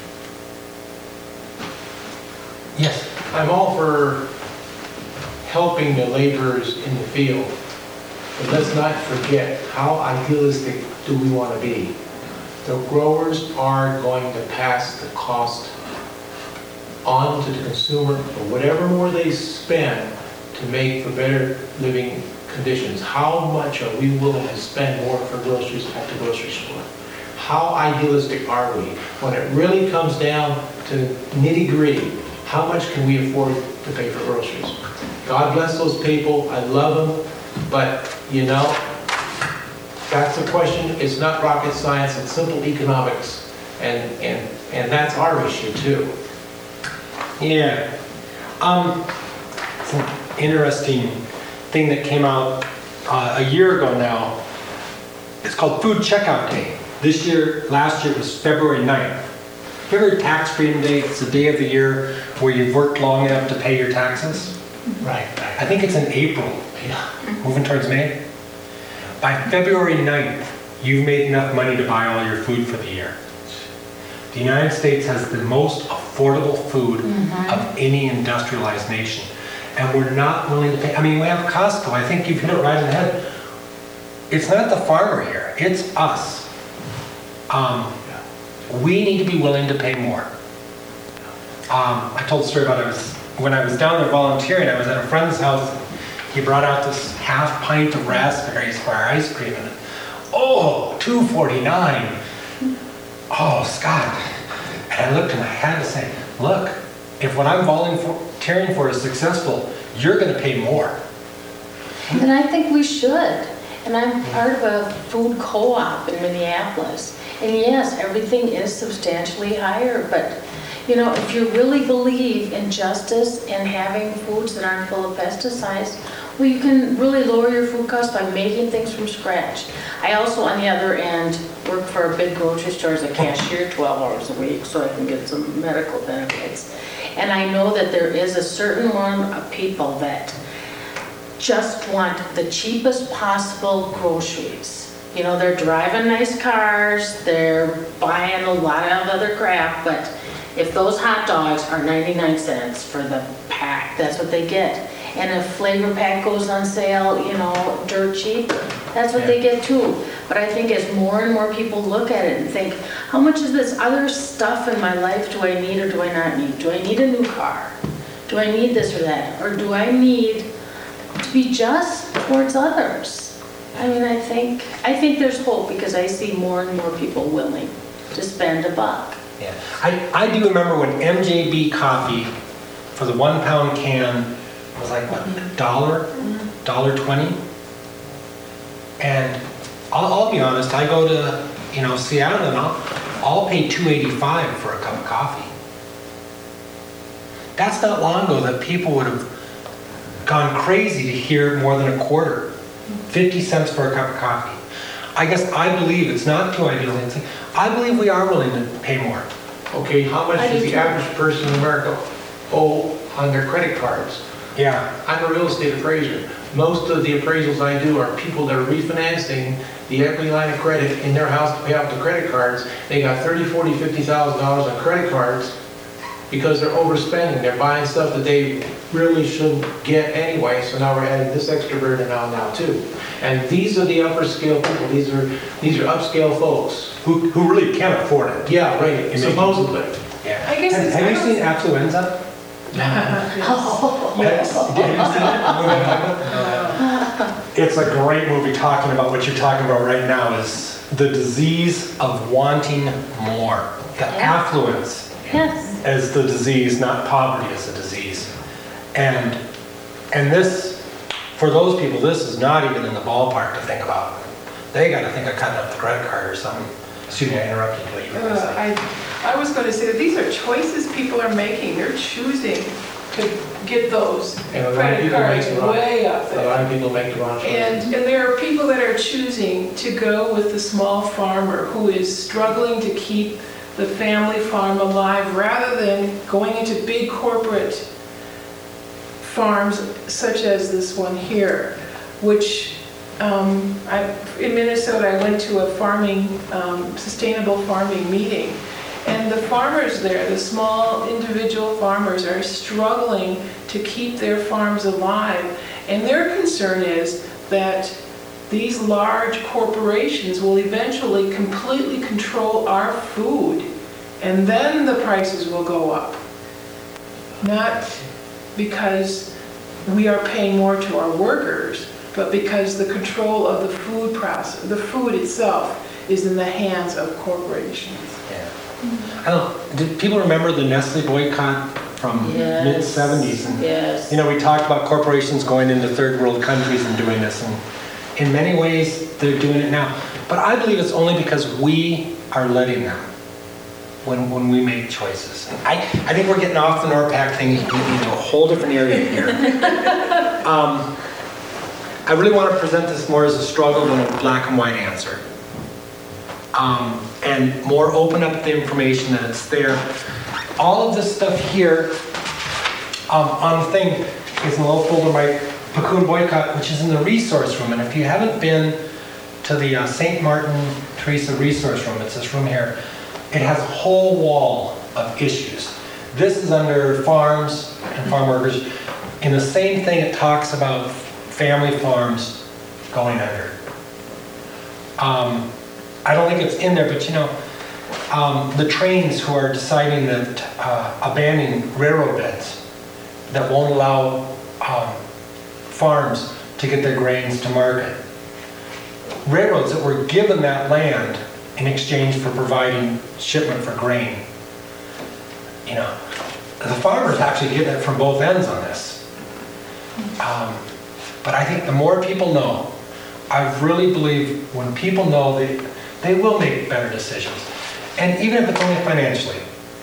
Yes? I'm all for helping the laborers in the field, but let's not forget, how idealistic do we want to be? The growers are going to pass the cost on to the consumer for whatever more they spend to make for better living conditions. How much are we willing to spend more for groceries at the grocery store? How idealistic are we? When it really comes down to nitty-gritty, how much can we afford to pay for groceries? God bless those people, I love them, but you know, that's the question. It's not rocket science, it's simple economics, and that's our issue too. Yeah. It's an interesting thing that came out a year ago now. It's called Food Checkout Day. Last year it was February 9th. Have you heard Tax Freedom Day? It's the day of the year where you've worked long enough to pay your taxes. Right. I think it's in April, moving towards May. By February 9th, you've made enough money to buy all your food for the year. The United States has the most affordable food of any industrialized nation. And we're not willing to pay. I mean, we have Costco. I think you've hit it right in the head. It's not the farmer here, it's us. We need to be willing to pay more. I told the story about when I was down there volunteering, I was at a friend's house. He brought out this half pint of raspberries for our ice cream. And oh, $2.49. Oh, Scott. And I looked and I had to say, look, if what I'm volunteering for is successful, you're going to pay more. And I think we should. And I'm part of a food co-op in Minneapolis. And yes, everything is substantially higher, but you know, if you really believe in justice and having foods that aren't full of pesticides, well, you can really lower your food costs by making things from scratch. I also, on the other end, work for a big grocery store as a cashier 12 hours a week so I can get some medical benefits. And I know that there is a certain one of people that just want the cheapest possible groceries. You know, they're driving nice cars, they're buying a lot of other crap, but if those hot dogs are 99 cents for the pack, that's what they get. And if flavor pack goes on sale, you know, dirt cheap, that's what they get too. But I think as more and more people look at it and think, how much of this other stuff in my life do I need or do I not need? Do I need a new car? Do I need this or that? Or do I need to be just towards others? I mean, I think there's hope because I see more and more people willing to spend a buck. Yeah, I do remember when MJB coffee for the 1 pound can was like, what, $1.20? And I'll be honest, I go to, you know, Seattle and I'll pay $2.85 for a cup of coffee. That's not long ago that people would have gone crazy to hear more than a quarter, 50 cents for a cup of coffee. I guess I believe it's not too idealistic. I believe we are willing to pay more. Okay, how much does the average person in America owe on their credit cards? Yeah. I'm a real estate appraiser. Most of the appraisals I do are people that are refinancing the equity line of credit in their house to pay off the credit cards. They got $30,000, $40,000, $50,000 on credit cards because they're overspending. They're buying stuff that they really shouldn't get anyway, so now we're adding this extra burden on now too. And these are the upper scale people. These are upscale folks. Who really can't afford it. Yeah, right, supposedly. Yeah. I guess have you seen Affluenza? Have you seen it? It's a great movie talking about what you're talking about right now is the disease of wanting more. The affluence as the disease, not poverty as the disease. And this, for those people, this is not even in the ballpark to think about. They got to think of cutting up the credit card or something. Excuse me, I interrupted you. What you were going to say. I was going to say that these are choices people are making. They're choosing to get those credit cards way up there. A lot of people make the wrong choices. And there are people that are choosing to go with the small farmer who is struggling to keep the family farm alive rather than going into big corporate farms such as this one here, which in Minnesota, I went to a farming, sustainable farming meeting. And the farmers there, the small individual farmers, are struggling to keep their farms alive. And their concern is that these large corporations will eventually completely control our food, and then the prices will go up. Not because we are paying more to our workers, but because the control of the food process, the food itself, is in the hands of corporations. Yeah. I don't, did people remember the Nestle boycott from Yes. mid-70s? And, Yes. you know, we talked about corporations going into third world countries and doing this, and in many ways, they're doing it now. But I believe it's only because we are letting them when we make choices. And I think we're getting off the NORPAC thing into a whole different area here. I really want to present this more as a struggle than a black and white answer. And more open up the information that it's there. All of this stuff here on the thing is in a little folder, my Pukoon Boycott, which is in the resource room. And if you haven't been to the St. Martin Teresa resource room, it's this room here, it has a whole wall of issues. This is under farms and farm workers. In the same thing, it talks about family farms going under. I don't think it's in there, but you know, the trains who are deciding that abandoning railroad beds that won't allow farms to get their grains to market. Railroads that were given that land in exchange for providing shipment for grain. You know, the farmers actually get it from both ends on this. But I think the more people know, I really believe when people know, they will make better decisions. And even if it's only financially.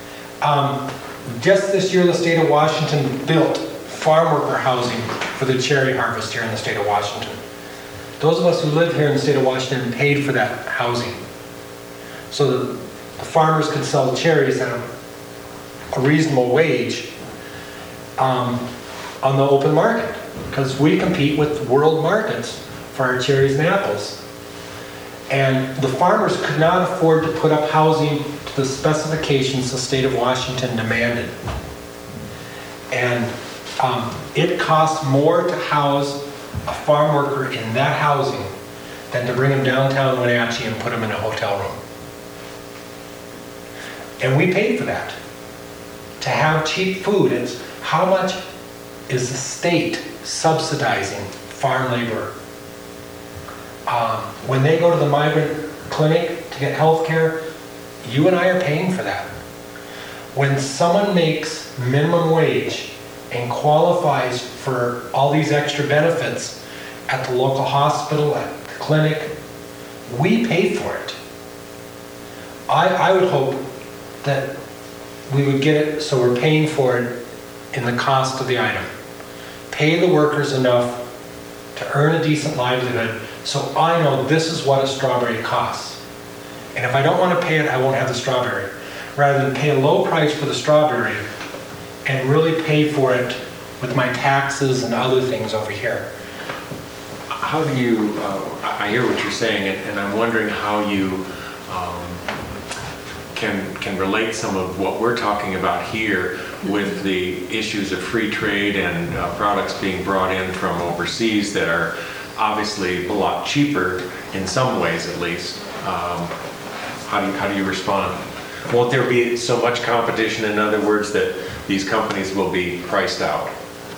Just this year, the state of Washington built farm worker housing for the cherry harvest here in the state of Washington. Those of us who live here in the state of Washington paid for that housing so that the farmers could sell cherries at a reasonable wage on the open market, because we compete with world markets for our cherries and apples. And the farmers could not afford to put up housing to the specifications the state of Washington demanded. And it cost more to house a farm worker in that housing than to bring him downtown Wenatchee and put him in a hotel room. And we paid for that. To have cheap food, it's how much is the state subsidizing farm labor? When they go to the migrant clinic to get health care, you and I are paying for that. When someone makes minimum wage and qualifies for all these extra benefits at the local hospital, at the clinic, we pay for it. I would hope that we would get it so we're paying for it in the cost of the item. Pay the workers enough to earn a decent livelihood so I know this is what a strawberry costs. And if I don't want to pay it, I won't have the strawberry. Rather than pay a low price for the strawberry and really pay for it with my taxes and other things over here. How do you, I hear what you're saying, and I'm wondering how you can relate some of what we're talking about here with the issues of free trade and products being brought in from overseas that are obviously a lot cheaper in some ways, at least. How do you respond? Won't there be so much competition, in other words, that these companies will be priced out?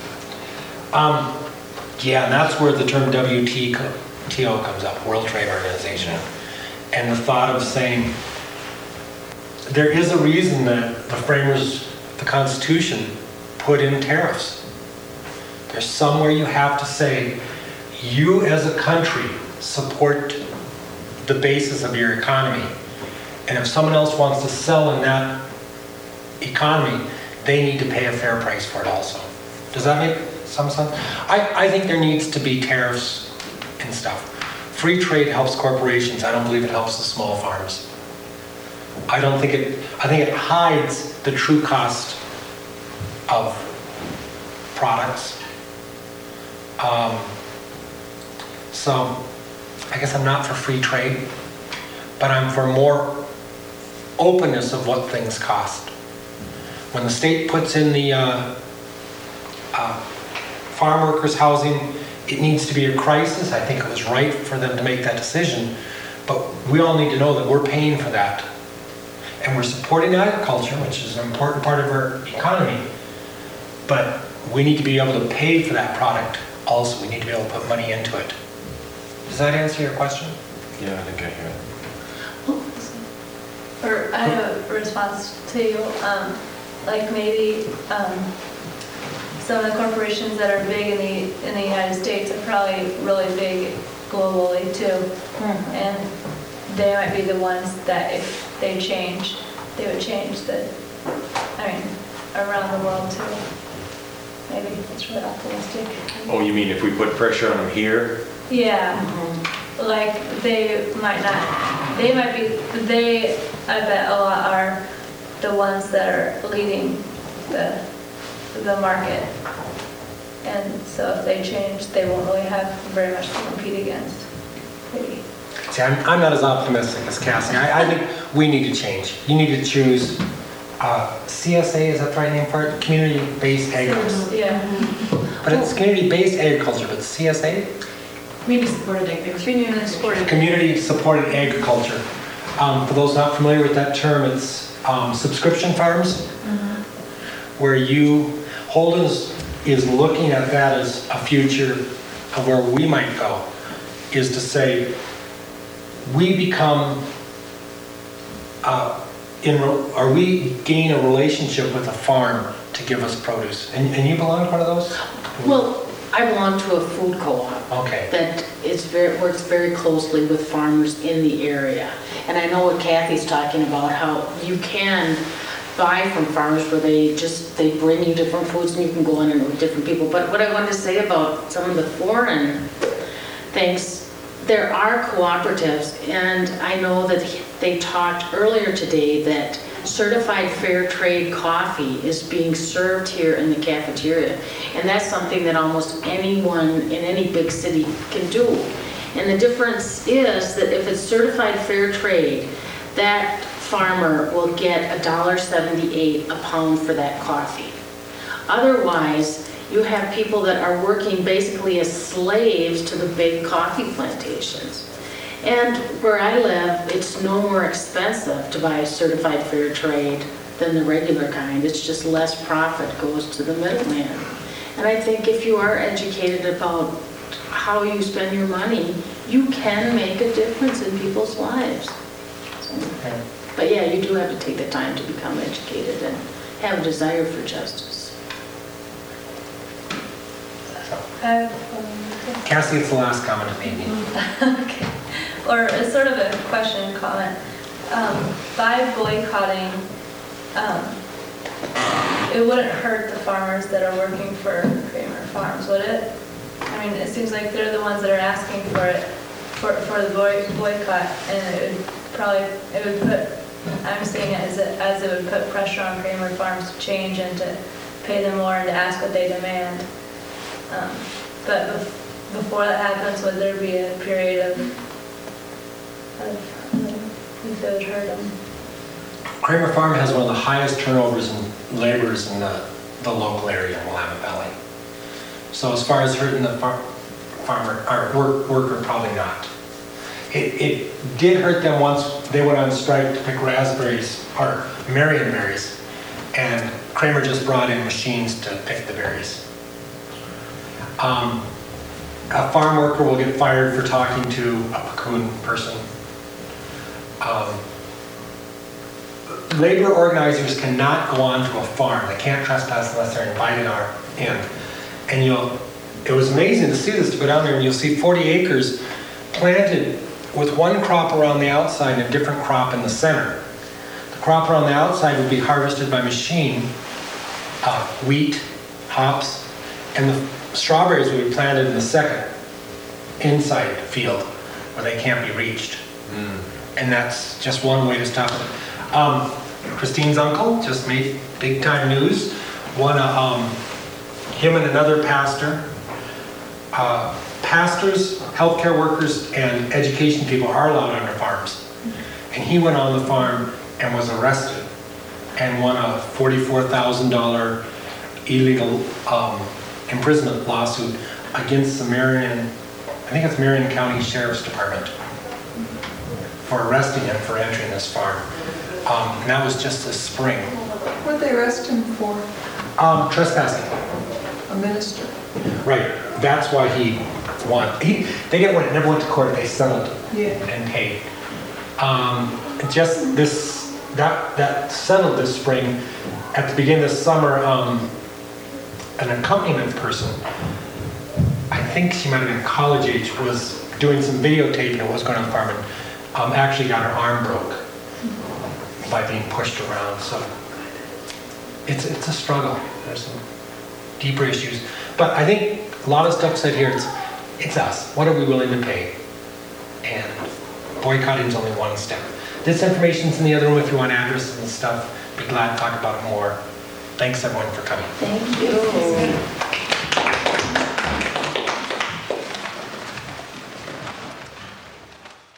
Yeah, and that's where the term WTO comes up, World Trade Organization. And the thought of saying, there is a reason that the framers of the Constitution put in tariffs. There's somewhere you have to say, you as a country support the basis of your economy. And if someone else wants to sell in that economy, they need to pay a fair price for it also. Does that make some sense? I think there needs to be tariffs and stuff. Free trade helps corporations. I don't believe it helps the small farms. I think it hides the true cost of products. So I guess I'm not for free trade, but I'm for more openness of what things cost. When the state puts in the farm workers housing, it needs to be a crisis. I think it was right for them to make that decision, but we all need to know that we're paying for that. And we're supporting agriculture, which is an important part of our economy, but we need to be able to pay for that product also. We need to be able to put money into it. Does that answer your question? Yeah, I think I hear it. Or I have a response to you, like maybe some of the corporations that are big in the United States are probably really big globally too. And they might be the ones that if they changed, they would change around the world too. Maybe it's really optimistic. Oh, you mean if we put pressure on them here? Yeah, like they might be, I bet a lot are the ones that are leading the market. And so if they change, they won't really have very much to compete against, maybe. See, I'm not as optimistic as Cassie. I think we need to change. You need to choose CSA, is that the right name for it? Community-based agriculture. Yeah. But it's community-based agriculture, but CSA? Community-supported agriculture. Community-supported agriculture. For those not familiar with that term, it's subscription farms, where Holden's is looking at that as a future of where we might go, is to say, we become, we gain a relationship with a farm to give us produce. And you belong to one of those? Well, I belong to a food co-op. Okay. That works very closely with farmers in the area. And I know what Kathy's talking about, how you can buy from farmers where they bring you different foods and you can go in and with different people. But what I wanted to say about some of the foreign things, there are cooperatives, and I know that they talked earlier today that certified fair trade coffee is being served here in the cafeteria. And that's something that almost anyone in any big city can do. And the difference is that if it's certified fair trade, that farmer will get $1.78 a pound for that coffee. Otherwise, you have people that are working basically as slaves to the big coffee plantations. And where I live, it's no more expensive to buy certified fair trade than the regular kind. It's just less profit goes to the middleman. And I think if you are educated about how you spend your money, you can make a difference in people's lives. So, but yeah, you do have to take the time to become educated and have a desire for justice. Cassie, it's the last comment maybe. Okay. Or it's sort of a question, comment. By boycotting, it wouldn't hurt the farmers that are working for Kramer Farms, would it? I mean, it seems like they're the ones that are asking for it, for the boycott, and it would put, I'm seeing it as it would put pressure on Kramer Farms to change and to pay them more and to ask what they demand. But before that happens, would there be a period of if it would hurt them? Kramer Farm has one of the highest turnovers in laborers in the local area in Willamette Valley. So as far as hurting the farmer or worker, probably not. It did hurt them once they went on strike to pick raspberries or Marion berries, and Kramer just brought in machines to pick the berries. A farm worker will get fired for talking to a Pacoon person. Labor organizers cannot go onto a farm. They can't trespass unless they're invited in. And it was amazing to see this, to go down there and you'll see 40 acres planted with one crop around the outside and a different crop in the center. The crop around the outside would be harvested by machine, wheat, hops, and the strawberries would be planted in the second inside field where they can't be reached. And that's just one way to stop it. Christine's uncle just made big time news. Him and another pastor pastors, healthcare workers, and education people are allowed on their farms. And he went on the farm and was arrested and won a $44,000 illegal imprisonment lawsuit against the Marion, I think it's Marion County Sheriff's Department, for arresting him for entering this farm. And that was just this spring. What'd they arrest him for? Trespassing. A minister? Right, that's why he won. They didn't win, it never went to court, they settled Yeah. and paid. Just this, that settled this spring. At the beginning of the summer, an accompaniment person, I think she might have been college age, was doing some videotaping of what's going on the farm and actually got her arm broke by being pushed around. So it's a struggle. There's some deeper issues. But I think a lot of stuff said here, it's us. What are we willing to pay? And boycotting is only one step. This information's in the other room if you want addresses and stuff. Be glad to talk about it more. Thanks everyone for coming. Thank you.